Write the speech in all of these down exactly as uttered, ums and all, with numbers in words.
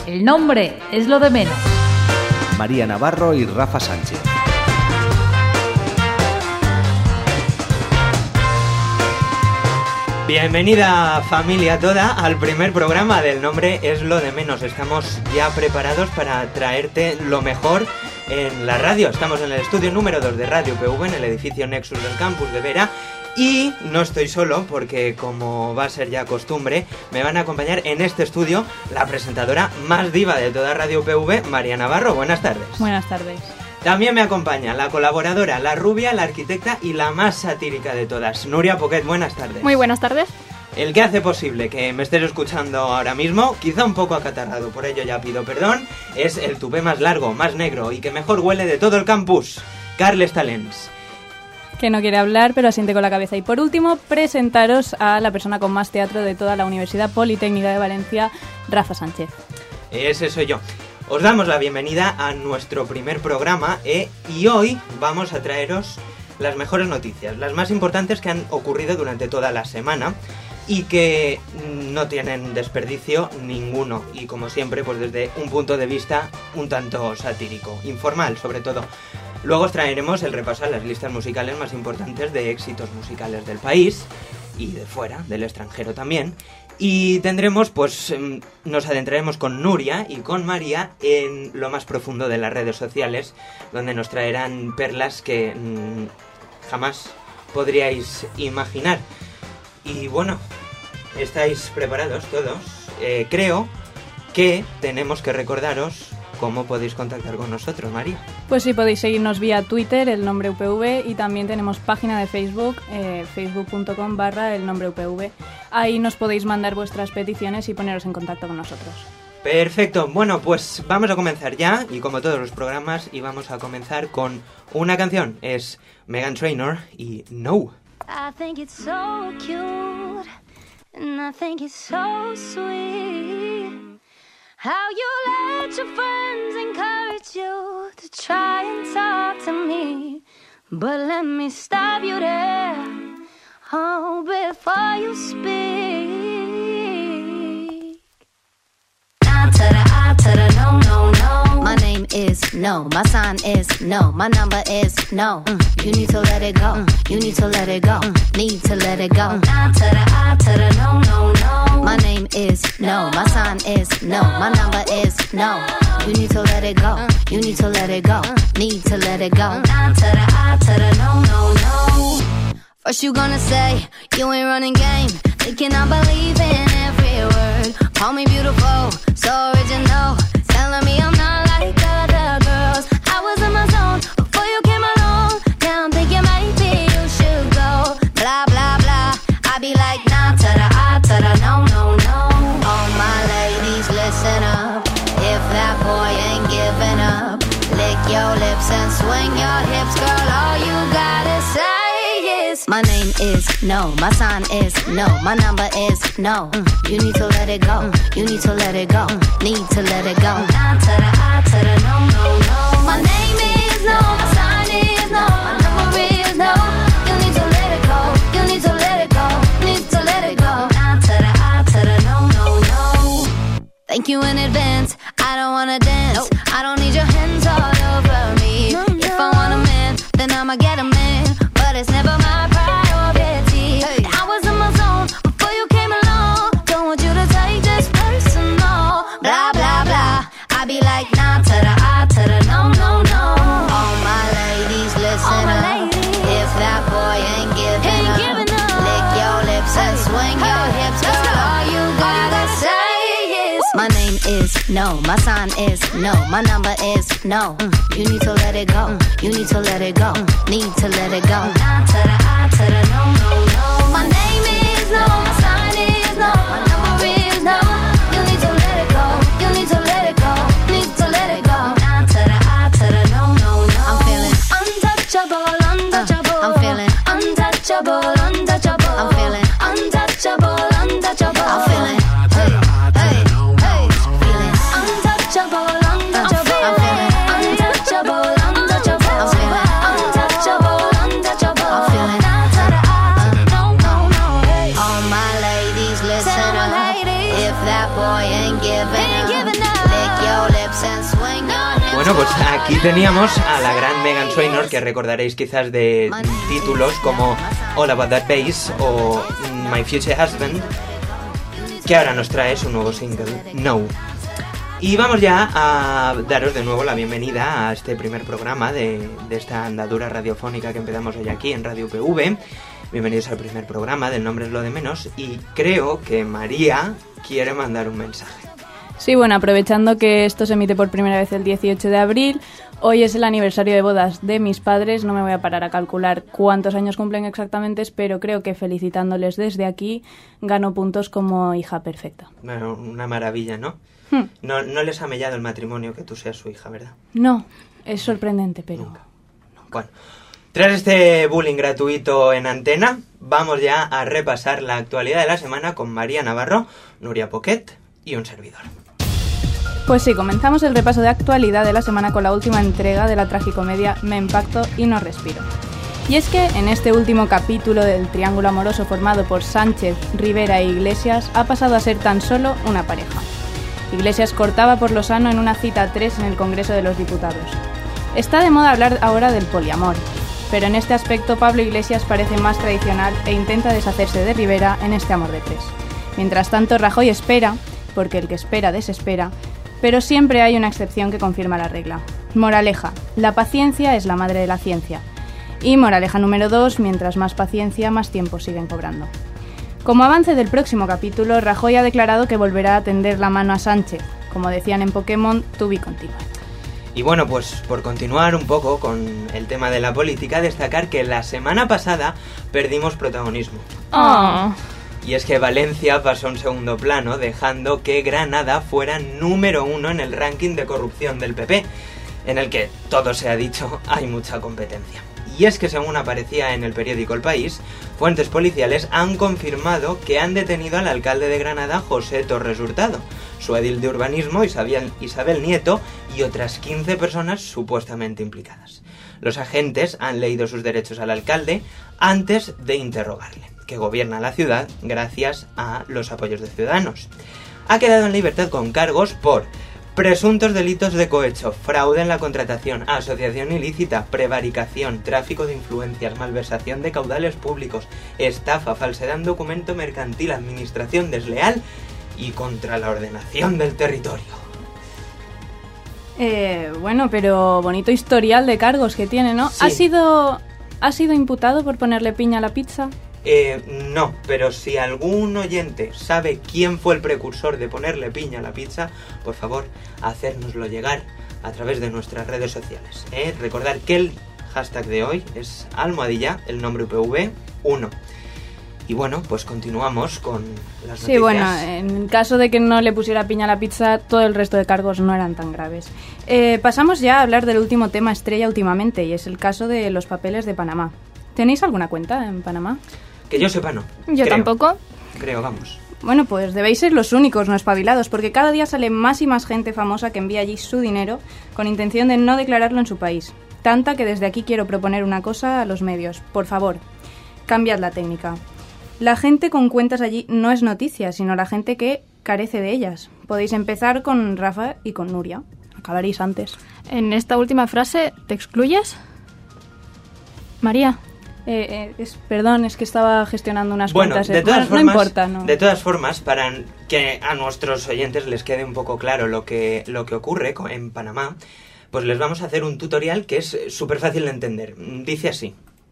El nombre es lo de menos. María Navarro y Rafa Sánchez. Bienvenida familia toda al primer programa del Nombre es lo de menos. Estamos ya preparados para traerte lo mejor en la radio. Estamos en el estudio número dos de Radio P V, en el edificio Nexus del campus de Vera. Y no estoy solo porque, como va a ser ya costumbre, me van a acompañar en este estudio la presentadora más diva de toda Radio P V, María Navarro. Buenas tardes. Buenas tardes. También me acompaña la colaboradora, la rubia, la arquitecta y la más satírica de todas, Nuria Poquet. Buenas tardes. Muy buenas tardes. El que hace posible que me estés escuchando ahora mismo, quizá un poco acatarrado, por ello ya pido perdón, es el tupé más largo, más negro y que mejor huele de todo el campus, Carles Talens. Que no quiere hablar, pero asiente con la cabeza. Y por último, presentaros a la persona con más teatro de toda la Universidad Politécnica de Valencia, Rafa Sánchez. Ese soy yo. Os damos la bienvenida a nuestro primer programa eh, y hoy vamos a traeros las mejores noticias, las más importantes que han ocurrido durante toda la semana y que no tienen desperdicio ninguno y, como siempre, pues desde un punto de vista un tanto satírico, informal sobre todo. Luego os traeremos el repaso a las listas musicales más importantes de éxitos musicales del país y de fuera, del extranjero también. Y tendremos, pues, nos adentraremos con Nuria y con María en lo más profundo de las redes sociales, donde nos traerán perlas que mmm, jamás podríais imaginar. Y bueno, ¿estáis preparados todos? Eh, creo que tenemos que recordaros cómo podéis contactar con nosotros, María. Pues sí, podéis seguirnos vía Twitter, el nombre U P V, y también tenemos página de Facebook, eh, facebook.com barra el nombre U P V. Ahí nos podéis mandar vuestras peticiones y poneros en contacto con nosotros. Perfecto, bueno, pues vamos a comenzar ya, y como todos los programas, y vamos a comenzar con una canción, es Meghan Trainor y No. I think it's so cute, and I think it's so sweet, how you let your friends encourage you to try and talk to me. But let me stop you there, oh, before you speak. Nah to the I to the no, no, no. My name is no, my sign is no, my number is no. Mm. You need to let it go, mm. You need to let it go, mm. Need to let it go. Nah to the I to the no, no, no. My name is no, my sign is no, my number is no. You need to let it go, mm. You need to let it go, mm. Need to let it go. Nah to the I to the no, no, no. First you gonna say you ain't running game, thinking I believe in every word. Call me beautiful, so original, telling me I'm not like other girls. I was in my zone before you came along. Now I'm thinking maybe you should go. Blah blah blah, I be like nah to the I to the no no no. All my ladies listen up, if that boy ain't giving up, lick your lips and swing your hips, girl. All you gotta say is my name is no, my sign is no, my number is no. Mm. You need to let it go, mm. You need to let it go, mm. Need to let it go. Nah to the I to the no no no. My name is no, my sign is no, my number is no. You need to let it go, you need to let it go, need to let it go. Nah to the I to the no no no. Thank you in advance, I don't wanna dance, nope. I don't need your hands all over me. No, no. If I want a man, then I'ma get a man, but it's never my priority. Hey. I was in my zone before you came along, don't want you to take this personal. Blah blah blah, I be like nah to the I to the no no no. All my ladies listen my up, ladies. If that boy ain't giving, ain't up, giving up, lick your lips hey. And swing hey. Your hips, girl. Go. All you gotta say is my name is no, my sign is no, my number is no. Mm. You need to let it go, mm. You need to let it go, mm. Need to let it go. Nah to the I to the no no no. My name is no, my sign is no, my number is no. You need to let it go, you need to let it go, need to let it go. Nah to the I to the no no no. I'm feeling untouchable, untouchable. Uh, I'm feeling untouchable, untouchable. I'm feeling untouchable, untouchable. I'm feeling hey hey hey, feeling untouchable, untouchable. I'm feeling untouchable, untouchable. I'm feeling untouchable, untouchable. I'm feeling nah to the I no no no. Hey. All my ladies listen up, if that boy ain't giving up, Bueno, pues aquí teníamos a la gran Megan Trainor, que recordaréis quizás de títulos como All About That Bass o My Future Husband, que ahora nos trae su nuevo single, No. Y vamos ya a daros de nuevo la bienvenida a este primer programa de, de esta andadura radiofónica que empezamos hoy aquí en Radio U P V. Bienvenidos al primer programa del Nombre es lo de menos, y creo que María quiere mandar un mensaje. Sí, bueno, aprovechando que esto se emite por primera vez el dieciocho de abril, hoy es el aniversario de bodas de mis padres, no me voy a parar a calcular cuántos años cumplen exactamente, pero creo que felicitándoles desde aquí gano puntos como hija perfecta. Bueno, una maravilla, ¿no? Hmm. No, no les ha mellado el matrimonio que tú seas su hija, ¿verdad? No, es sorprendente, pero... Nunca. Nunca. Bueno, tras este bullying gratuito en antena, vamos ya a repasar la actualidad de la semana con María Navarro, Nuria Poquet y un servidor. Pues sí, comenzamos el repaso de actualidad de la semana con la última entrega de la tragicomedia Me Impacto y No Respiro. Y es que en este último capítulo del triángulo amoroso formado por Sánchez, Rivera e Iglesias ha pasado a ser tan solo una pareja. Iglesias cortaba por lo sano en una cita a tres en el Congreso de los Diputados. Está de moda hablar ahora del poliamor, pero en este aspecto Pablo Iglesias parece más tradicional e intenta deshacerse de Rivera en este amor de tres. Mientras tanto, Rajoy espera, porque el que espera desespera, pero siempre hay una excepción que confirma la regla. Moraleja, la paciencia es la madre de la ciencia. Y moraleja número dos, mientras más paciencia, más tiempo siguen cobrando. Como avance del próximo capítulo, Rajoy ha declarado que volverá a tender la mano a Sánchez. Como decían en Pokémon, to be continued. Y bueno, pues por continuar un poco con el tema de la política, destacar que la semana pasada perdimos protagonismo. Oh. Y es que Valencia pasó a un segundo plano, dejando que Granada fuera número uno en el ranking de corrupción del P P, en el que, todo se ha dicho, hay mucha competencia. Y es que, según aparecía en el periódico El País, fuentes policiales han confirmado que han detenido al alcalde de Granada, José Torres Hurtado, su edil de urbanismo, Isabel, Isabel Nieto, y otras quince personas supuestamente implicadas. Los agentes han leído sus derechos al alcalde antes de interrogarle, que gobierna la ciudad gracias a los apoyos de Ciudadanos. Ha quedado en libertad con cargos por presuntos delitos de cohecho, fraude en la contratación, asociación ilícita, prevaricación, tráfico de influencias, malversación de caudales públicos, estafa, falsedad en documento mercantil, administración desleal y contra la ordenación del territorio. Eh, bueno, pero bonito historial de cargos que tiene, ¿no? Sí. ¿Ha sido, ¿Ha sido imputado por ponerle piña a la pizza? Eh, no, pero si algún oyente sabe quién fue el precursor de ponerle piña a la pizza, por favor, hacérnoslo llegar a través de nuestras redes sociales. ¿eh? Recordad que el hashtag de hoy es almohadilla, el nombre U P V uno. Y bueno, pues continuamos con las noticias. Sí, bueno, en caso de que no le pusiera piña a la pizza, todo el resto de cargos no eran tan graves. Eh, pasamos ya a hablar del último tema estrella últimamente, y es el caso de los papeles de Panamá. ¿Tenéis alguna cuenta en Panamá? Que yo sepa, no. Yo Creo. tampoco. Creo, vamos. Bueno, pues debéis ser los únicos no espabilados, porque cada día sale más y más gente famosa que envía allí su dinero con intención de no declararlo en su país. Tanta que desde aquí quiero proponer una cosa a los medios. Por favor, cambiad la técnica. La gente con cuentas allí no es noticia, sino la gente que carece de ellas. Podéis empezar con Rafa y con Nuria. Acabaréis antes. En esta última frase, ¿te excluyes? María. Eh, eh, es, perdón, es que estaba gestionando unas bueno, cuentas. De todas bueno, formas, no importa, no. De todas formas, para que a nuestros oyentes les quede un poco claro lo que, lo que ocurre en Panamá, pues les vamos a hacer un tutorial que es súper fácil de entender. Dice así.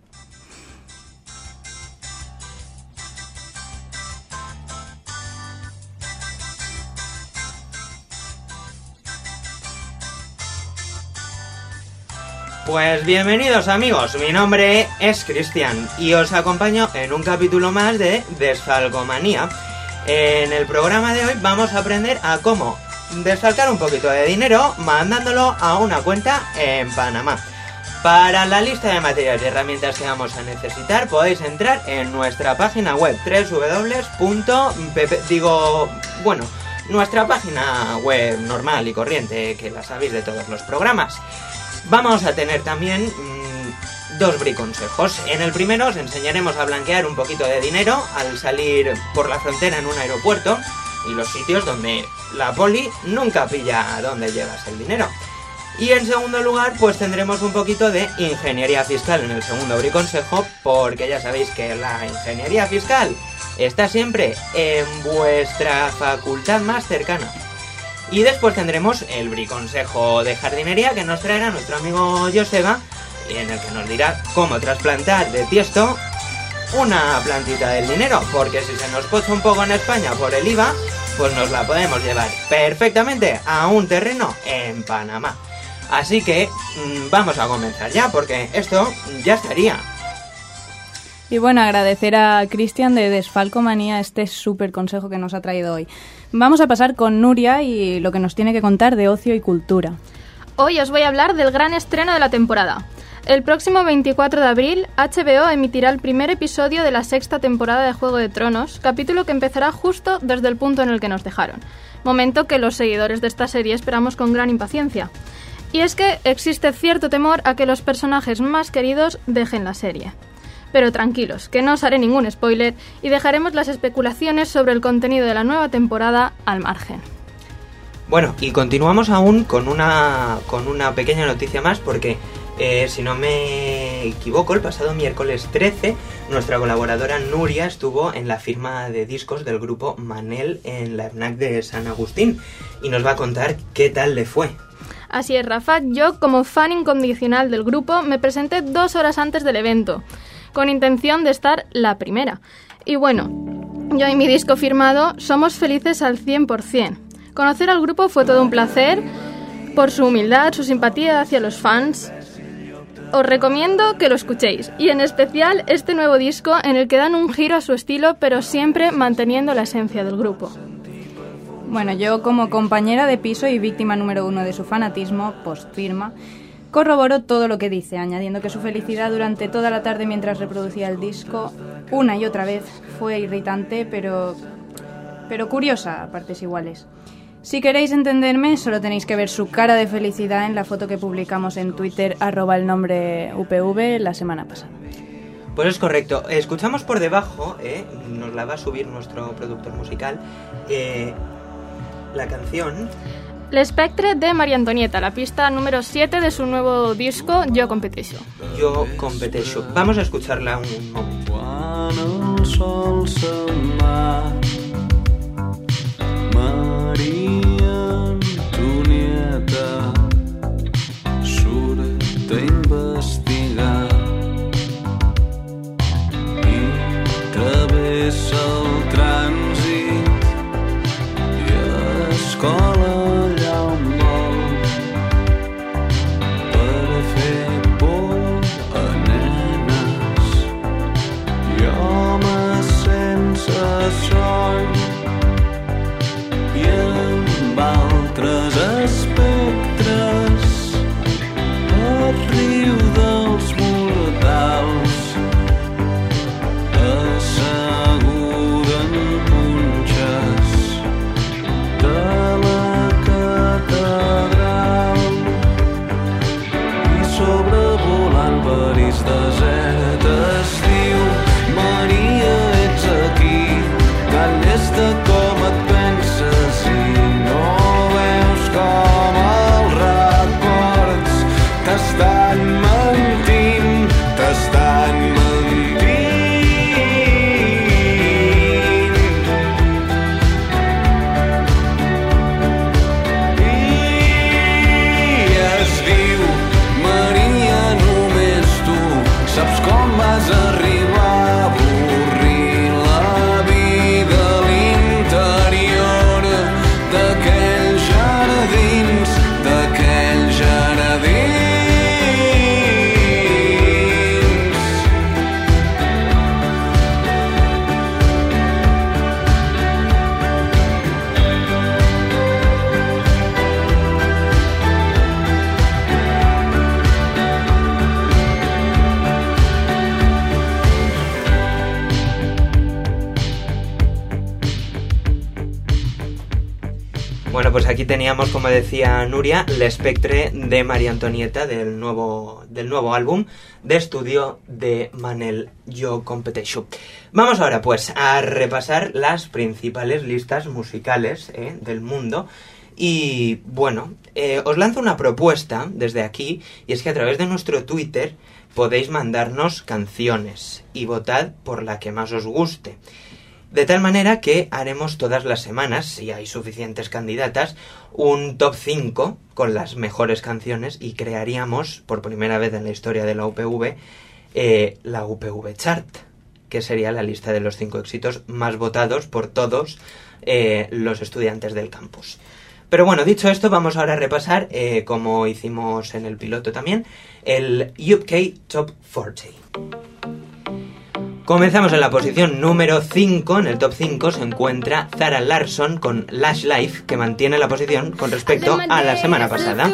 Pues bienvenidos amigos, mi nombre es Cristian y os acompaño en un capítulo más de Desfalcomanía. En el programa de hoy vamos a aprender a cómo desfalcar un poquito de dinero mandándolo a una cuenta en Panamá. Para la lista de materiales y herramientas que vamos a necesitar podéis entrar en nuestra página web doble u doble u doble u punto p p digo, bueno, nuestra página web normal y corriente que la sabéis de todos los programas. Vamos a tener también mmm, dos briconsejos. En el primero os enseñaremos a blanquear un poquito de dinero al salir por la frontera en un aeropuerto. y los sitios donde la poli nunca pilla a dónde llevas el dinero. Y en segundo lugar, pues tendremos un poquito de ingeniería fiscal en el segundo briconsejo, porque ya sabéis que la ingeniería fiscal está siempre en vuestra facultad más cercana. Y después tendremos el briconsejo de jardinería que nos traerá nuestro amigo Joseba, en el que nos dirá cómo trasplantar de tiesto una plantita del dinero, porque si se nos pocha un poco en España por el I V A, pues nos la podemos llevar perfectamente a un terreno en Panamá. Así que mmm, vamos a comenzar ya, porque esto ya estaría. Y bueno, agradecer a Cristian de Desfalcomanía este súper consejo que nos ha traído hoy. Vamos a pasar con Nuria y lo que nos tiene que contar de ocio y cultura. Hoy os voy a hablar del gran estreno de la temporada. El próximo veinticuatro de abril, H B O emitirá el primer episodio de la sexta temporada de Juego de Tronos, capítulo que empezará justo desde el punto en el que nos dejaron, momento que los seguidores de esta serie esperamos con gran impaciencia. Y es que existe cierto temor a que los personajes más queridos dejen la serie. Pero tranquilos, que no os haré ningún spoiler y dejaremos las especulaciones sobre el contenido de la nueva temporada al margen. Bueno, y continuamos aún con una, con una pequeña noticia más, porque eh, si no me equivoco, el pasado miércoles trece, nuestra colaboradora Nuria estuvo en la firma de discos del grupo Manel en la FNAC de San Agustín y nos va a contar qué tal le fue. Así es, Rafa, yo como fan incondicional del grupo me presenté dos horas antes del evento, con intención de estar la primera. Y bueno, yo y mi disco firmado somos felices al cien por ciento. Conocer al grupo fue todo un placer, por su humildad, su simpatía hacia los fans. Os recomiendo que lo escuchéis, y en especial este nuevo disco en el que dan un giro a su estilo, pero siempre manteniendo la esencia del grupo. Bueno, yo como compañera de piso y víctima número uno de su fanatismo, post-firma, corroboró todo lo que dice, añadiendo que su felicidad durante toda la tarde mientras reproducía el disco, una y otra vez, fue irritante, pero, pero curiosa a partes iguales. Si queréis entenderme, solo tenéis que ver su cara de felicidad en la foto que publicamos en Twitter, arroba el nombre U P V, la semana pasada. Pues es correcto. Escuchamos por debajo, eh, nos la va a subir nuestro productor musical, eh, la canción L'Espectre de María Antonieta, la pista número siete de su nuevo disco Jo Competeixo. Jo Competeixo. Vamos a escucharla un momento. Quan el sol se'n va, Maria Antonieta surt a investigar i travessa el trànsit i escola allà on vol per fer por a nenes i homes sense son i amb altres espectres el riu dels mortals asseguda en punxes de la Bueno, pues aquí teníamos, como decía Nuria, l'Espectre de María Antonieta del nuevo, del nuevo álbum de estudio de Manel Jo Competeixo. Vamos ahora pues a repasar las principales listas musicales eh, del mundo. Y bueno, eh, os lanzo una propuesta desde aquí, y es que a través de nuestro Twitter podéis mandarnos canciones y votad por la que más os guste. De tal manera que haremos todas las semanas, si hay suficientes candidatas, un top cinco con las mejores canciones y crearíamos, por primera vez en la historia de la U P V, eh, la U P V Chart, que sería la lista de los cinco éxitos más votados por todos eh, los estudiantes del campus. Pero bueno, dicho esto, vamos ahora a repasar, eh, como hicimos en el piloto también, el U K Top cuarenta. Comenzamos en la posición número cinco. En el top cinco se encuentra Zara Larsson con Lush Life, que mantiene la posición con respecto a la semana pasada.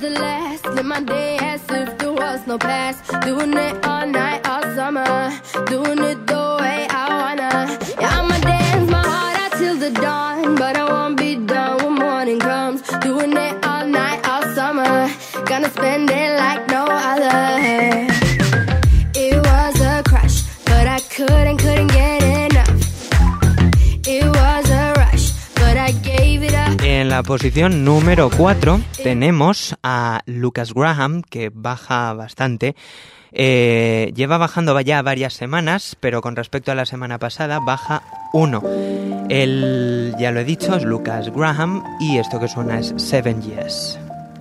En la posición número cuatro tenemos a Lucas Graham, que baja bastante. Eh, lleva bajando ya varias semanas, pero con respecto a la semana pasada baja uno. El, ya lo he dicho, es Lucas Graham, y esto que suena es Seven Years.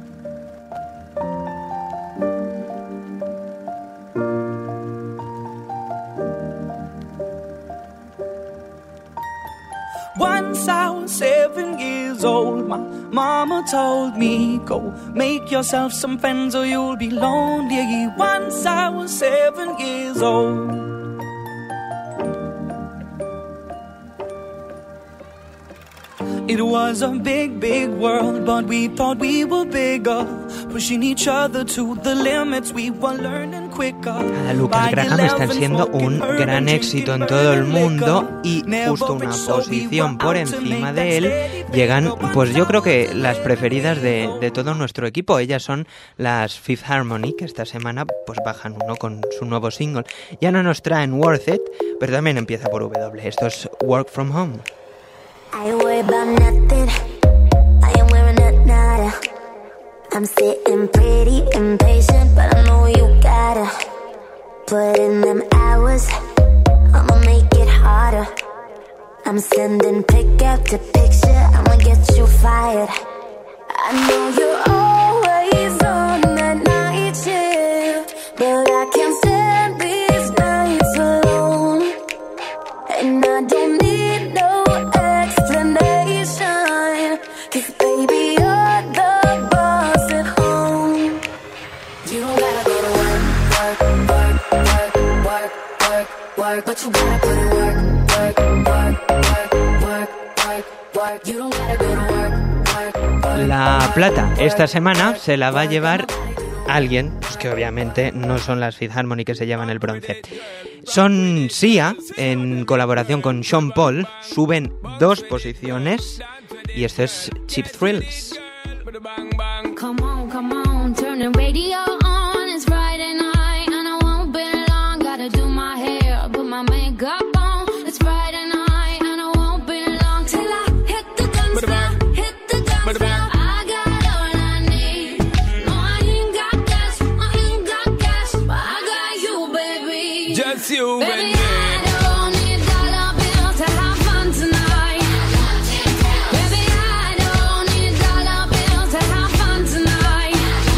Once I was seven years old, my mama told me, go make yourself some friends or you'll be lonely. Once I was seven years old. It was a big, big world, but we thought we were bigger. Pushing each other to the limits, we were learning quicker. A Lucas Graham están siendo un gran éxito en todo el mundo, y justo una posición por encima de él llegan, pues yo creo que las preferidas de, de todo nuestro equipo. Ellas son las Fifth Harmony, que esta semana pues bajan uno con su nuevo single. Ya no nos traen Worth It, pero también empieza por W. Esto es Work From Home. I ain't worried about nothing, I ain't wearing a nada. I'm sitting pretty impatient, but I know you gotta put in them hours, I'ma make it harder. I'm sending pick after picture, I'ma get you fired. I know you're always on that night shift, but I can't stand these nights alone. And I don't need no explanation, 'cause baby you're the boss at home. You don't gotta go to work, work, work, work, work, work, work, but you gotta put in work, work, work, work, work, work, work. You don't gotta go to work, work, work. La plata esta semana se la va a llevar alguien, pues que obviamente no son las Fifth Harmony que se llevan el bronce. Son Sia, en colaboración con Sean Paul, suben dos posiciones, y esto es Cheap Thrills. Come on, come on, turn the radio on. It's Friday night and I won't be long. Gotta do my hair, put my makeup on. It's Friday night and I won't be long till I hit the dance floor, hit the dance floor. I got all I need. No, I ain't got cash, I ain't got cash, but I got you, baby. Just you, Baby, baby. I don't need dollar bills to have fun tonight. Baby, I don't need dollar bills to have fun tonight.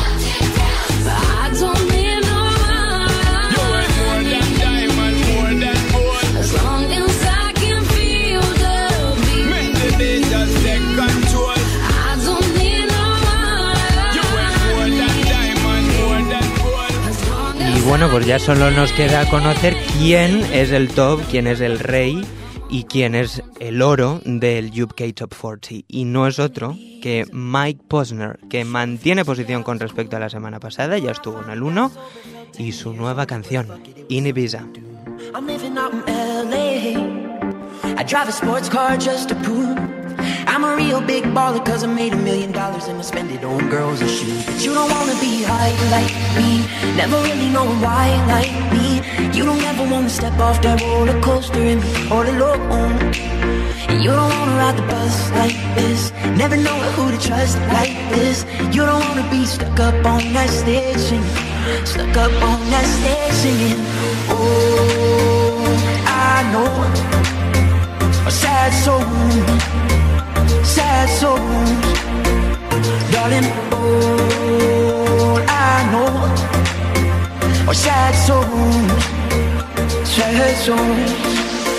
But I don't need no You ain't more than diamond, more than gold. as long as I can feel the beat. Make the day just take control. I don't need no You ain't more than diamond, more than gold. as long Y as bueno, pues ya solo nos queda conocer quién es el top, quién es el rey y quién es el oro del U K Top cuarenta. Y no es otro que Mike Posner, que mantiene posición con respecto a la semana pasada, ya estuvo en el uno, y su nueva canción, In Ibiza. I'm living out in L A. I drive a sports car just to prove I'm a real big baller cause I made a million dollars and I spend it on girls and shoes. But you don't wanna be high like me, never really know why like me. You don't ever wanna step off that roller coaster and be all alone. And you don't wanna ride the bus like this, never know who to trust like this. You don't wanna be stuck up on that stage singing, stuck up on that stage singing. Oh, I know a sad soul, sad souls, darling. All I know are sad souls, sad souls.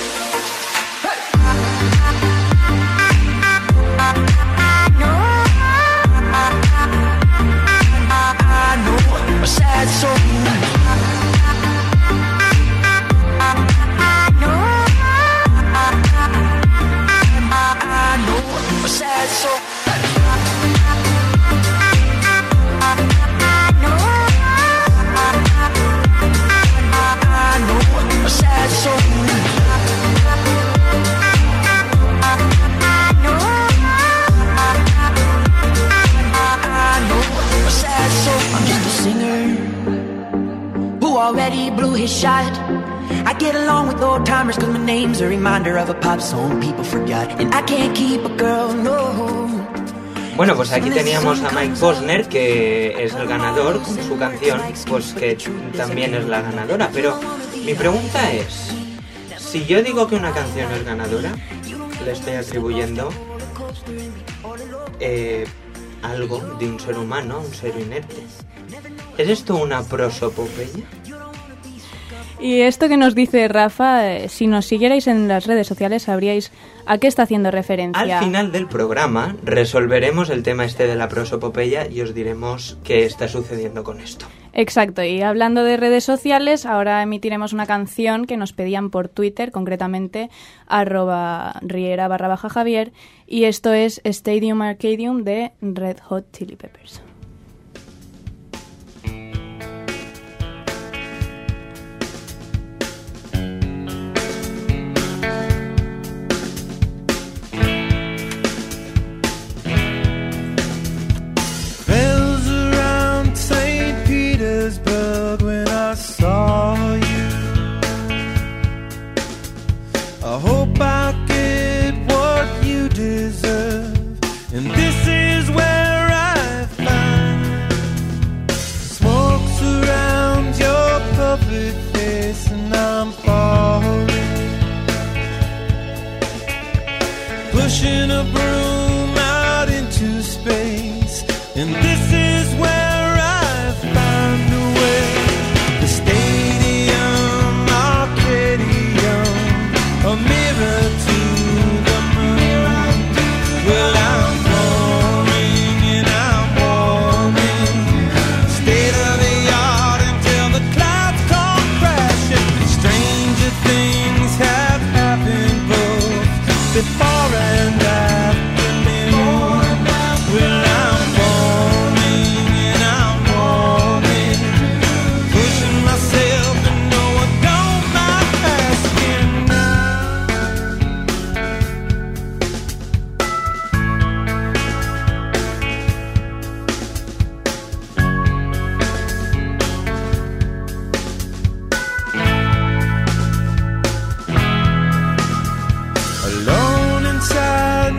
Sad soul. I know, I know, a sad soul. I know, I know, a sad soul. I know, I know, a sad soul. I'm just a singer who already blew his shot. I get along with old timers cause my name's a reminder of a pop song people forgot. And I can't keep a girl, no. Bueno, pues aquí teníamos a Mike Posner, que es el ganador con su canción, pues que también es la ganadora. Pero mi pregunta es, si yo digo que una canción es ganadora, le estoy atribuyendo eh, algo de un ser humano, un ser inerte. ¿Es esto una prosopopeya? Y esto que nos dice Rafa, eh, si nos siguierais en las redes sociales sabríais a qué está haciendo referencia. Al final del programa resolveremos el tema este de la prosopopeya y os diremos qué está sucediendo con esto. Exacto, y hablando de redes sociales, ahora emitiremos una canción que nos pedían por Twitter, concretamente arroba riera barra baja Javier, y esto es Stadium Arcadium de Red Hot Chili Peppers. When I saw you, I hope I get what you deserve, and this is where I find smoke surrounds your perfect face, and I'm falling, pushing a broom out into space, and this is where a mirror to the moon. Well, I'm falling and I'm warming, state of the art until the clouds come crashing. Stranger things have happened both before and after me. Well, I'm falling and I'm warming, pushing myself to know I don't mind asking now. Alone inside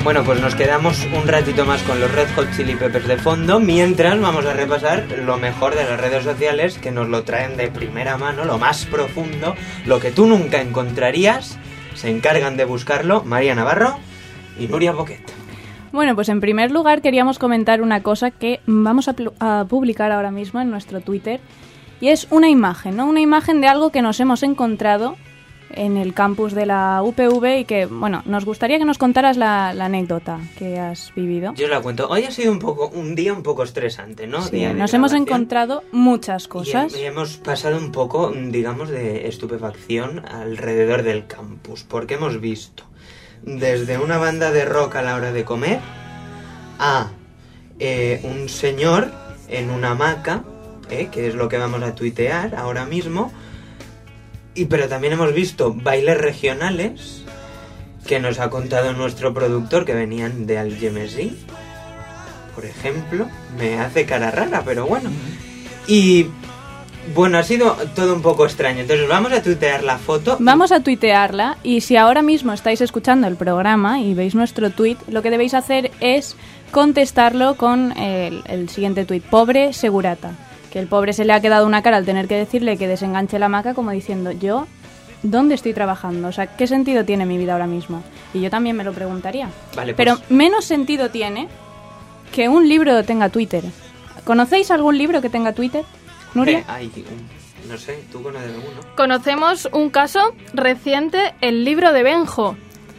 Bueno, pues nos quedamos un ratito más con los Red Hot Chili Peppers de fondo, mientras vamos a repasar lo mejor de las redes sociales, que nos lo traen de primera mano, lo más profundo, lo que tú nunca encontrarías. Se encargan de buscarlo María Navarro y Nuria Boquet. Bueno, pues en primer lugar queríamos comentar una cosa que vamos a, pl- a publicar ahora mismo en nuestro Twitter, y es una imagen, ¿no? Una imagen de algo que nos hemos encontrado en el campus de la U P V y que, bueno, nos gustaría que nos contaras la, la anécdota que has vivido. Yo os la cuento. Hoy ha sido un poco un día un poco estresante, ¿no? Sí, nos hemos encontrado muchas cosas. Y, y hemos pasado un poco, digamos, de estupefacción alrededor del campus, porque hemos visto desde una banda de rock a la hora de comer a eh, un señor en una hamaca, eh, que es lo que vamos a tuitear ahora mismo. Y pero también hemos visto bailes regionales que nos ha contado nuestro productor que venían de Algemesí, por ejemplo. Me hace cara rara, pero bueno. Y bueno, ha sido todo un poco extraño. Entonces vamos a tuitear la foto. Vamos a tuitearla, y si ahora mismo estáis escuchando el programa y veis nuestro tuit, lo que debéis hacer es contestarlo con el, el siguiente tuit: pobre segurata. Que el pobre se le ha quedado una cara al tener que decirle que desenganche la hamaca, como diciendo, yo, ¿dónde estoy trabajando? O sea, ¿qué sentido tiene mi vida ahora mismo? Y yo también me lo preguntaría. Vale, pues... Pero menos sentido tiene que un libro tenga Twitter. ¿Conocéis algún libro que tenga Twitter, Nuria? Eh, hay un, no sé, ¿tú conoces alguno? Conocemos un caso reciente, el libro de Benjo.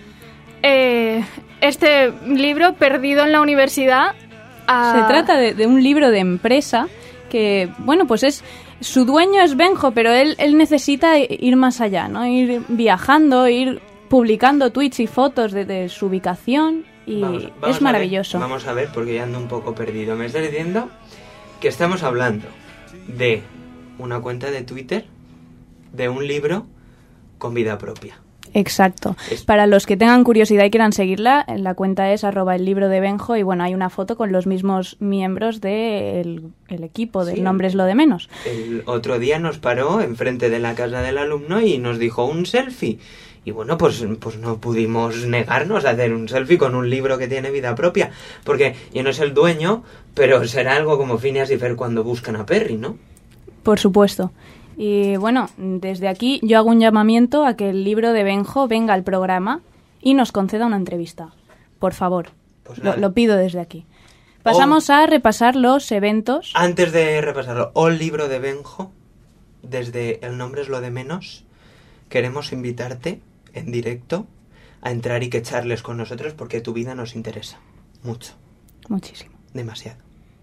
Eh, este libro perdido en la universidad... A... Se trata de, de un libro de empresa... que, bueno, pues es su dueño es Benjo, pero él, él necesita ir más allá, ¿no? Ir viajando, ir publicando tweets y fotos de, de su ubicación, y vamos, vamos es maravilloso. A ver, vamos a ver, porque ya ando un poco perdido. Me está diciendo que estamos hablando de una cuenta de Twitter, de un libro con vida propia. Exacto. Es... Para los que tengan curiosidad y quieran seguirla, la cuenta es arroba el libro de Benjo, y bueno, hay una foto con los mismos miembros del el equipo del sí, nombre es lo de menos. El otro día nos paró enfrente de la casa del alumno y nos dijo un selfie. Y bueno, pues, pues no pudimos negarnos a hacer un selfie con un libro que tiene vida propia. Porque yo no soy el dueño, pero será algo como Phineas y Ferb cuando buscan a Perry, ¿no? Por supuesto. Y bueno, desde aquí yo hago un llamamiento a que el libro de Benjo venga al programa y nos conceda una entrevista. Por favor, pues lo, lo pido desde aquí. Pasamos o, a repasar los eventos. Antes de repasarlo, o el libro de Benjo, desde El nombre es lo de menos, queremos invitarte en directo a entrar y que charles con nosotros, porque tu vida nos interesa mucho. Muchísimo. Demasiado.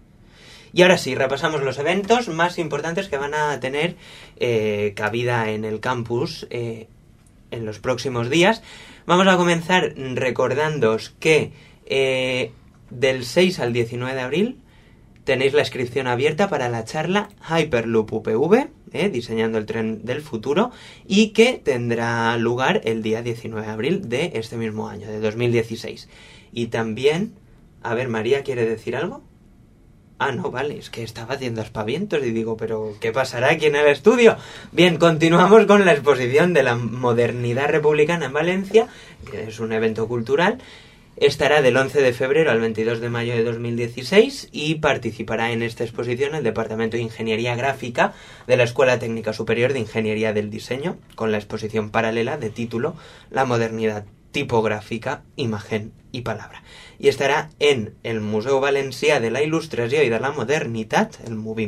Y ahora sí, repasamos los eventos más importantes que van a tener eh, cabida en el campus eh, en los próximos días. Vamos a comenzar recordándoos que eh, del seis al diecinueve de abril tenéis la inscripción abierta para la charla Hyperloop U P V, eh, diseñando el tren del futuro, y que tendrá lugar el día diecinueve de abril de este mismo año, de dos mil dieciséis. Y también, a ver, María, ¿quiere decir algo? Ah, no, vale, es que estaba haciendo aspavientos y digo, ¿pero qué pasará aquí en el estudio? Bien, continuamos con la exposición de la modernidad republicana en Valencia, que es un evento cultural. Estará del once de febrero al veintidós de mayo de dos mil dieciséis y participará en esta exposición el Departamento de Ingeniería Gráfica de la Escuela Técnica Superior de Ingeniería del Diseño, con la exposición paralela de título La modernidad tipográfica, imagen y palabra. Y estará en el Museu Valencià de la Ilustració i de la Modernitat, el MUVIM.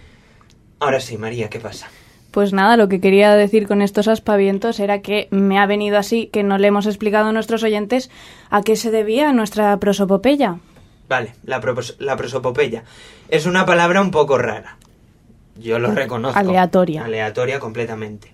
Ahora sí, María, ¿qué pasa? Pues nada, lo que quería decir con estos aspavientos era que me ha venido así, que no le hemos explicado a nuestros oyentes a qué se debía nuestra prosopopeya. Vale, la, pros- la prosopopeya es una palabra un poco rara. Yo lo reconozco. Aleatoria. Aleatoria completamente.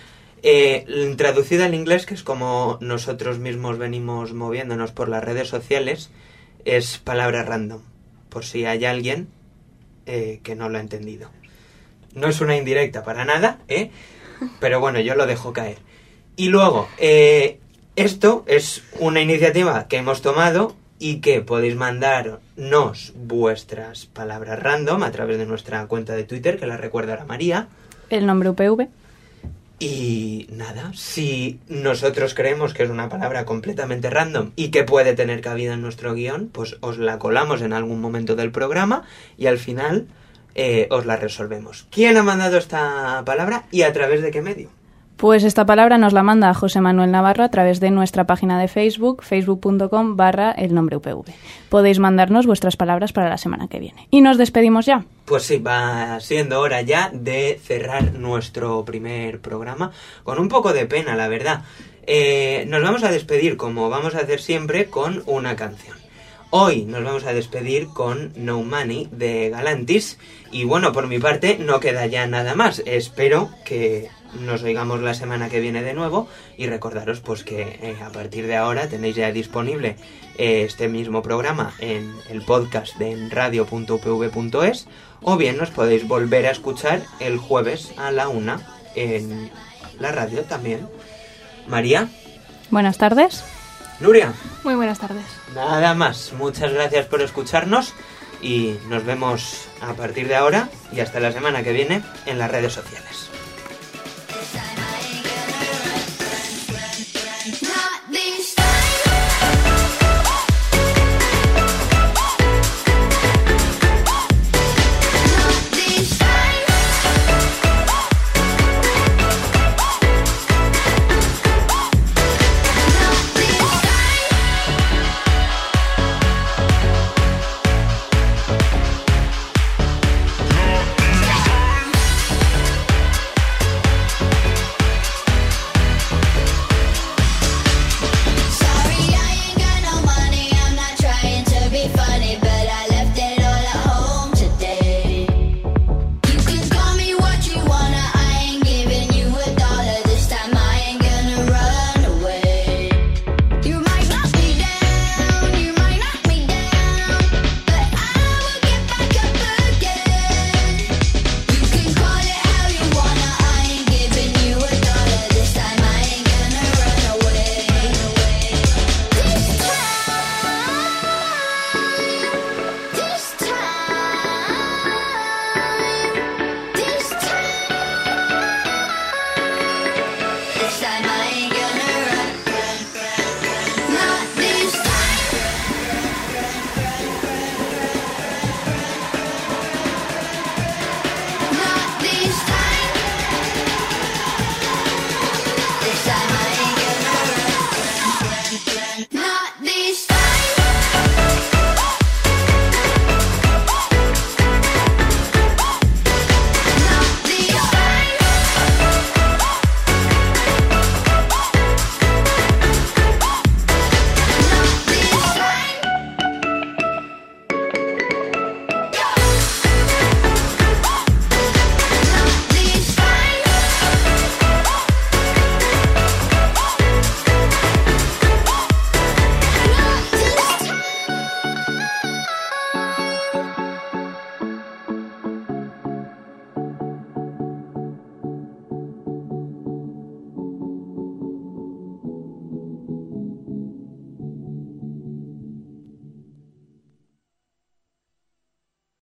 Eh, traducida al inglés, que es como nosotros mismos venimos moviéndonos por las redes sociales, es palabra random, por si hay alguien eh, que no lo ha entendido. No es una indirecta para nada, ¿eh? Pero bueno, yo lo dejo caer. Y luego, eh, esto es una iniciativa que hemos tomado y que podéis mandarnos vuestras palabras random a través de nuestra cuenta de Twitter, que la recuerda ahora María. El nombre U P V. Y nada, si nosotros creemos que es una palabra completamente random y que puede tener cabida en nuestro guión, pues os la colamos en algún momento del programa y al final eh, os la resolvemos. ¿Quién ha mandado esta palabra y a través de qué medio? Pues esta palabra nos la manda José Manuel Navarro a través de nuestra página de Facebook, facebook.com barra el nombre UPV. Podéis mandarnos vuestras palabras para la semana que viene. Y nos despedimos ya. Pues sí, va siendo hora ya de cerrar nuestro primer programa con un poco de pena, la verdad. Eh, nos vamos a despedir, como vamos a hacer siempre, con una canción. Hoy nos vamos a despedir con No Money de Galantis. Y bueno, por mi parte no queda ya nada más. Espero que nos oigamos la semana que viene de nuevo y recordaros pues que eh, a partir de ahora tenéis ya disponible eh, este mismo programa en el podcast de en radio punto u p v punto es o bien nos podéis volver a escuchar el jueves a la una en la radio también. María. Buenas tardes. Nuria. Muy buenas tardes. Nada más, muchas gracias por escucharnos y nos vemos a partir de ahora y hasta la semana que viene en las redes sociales.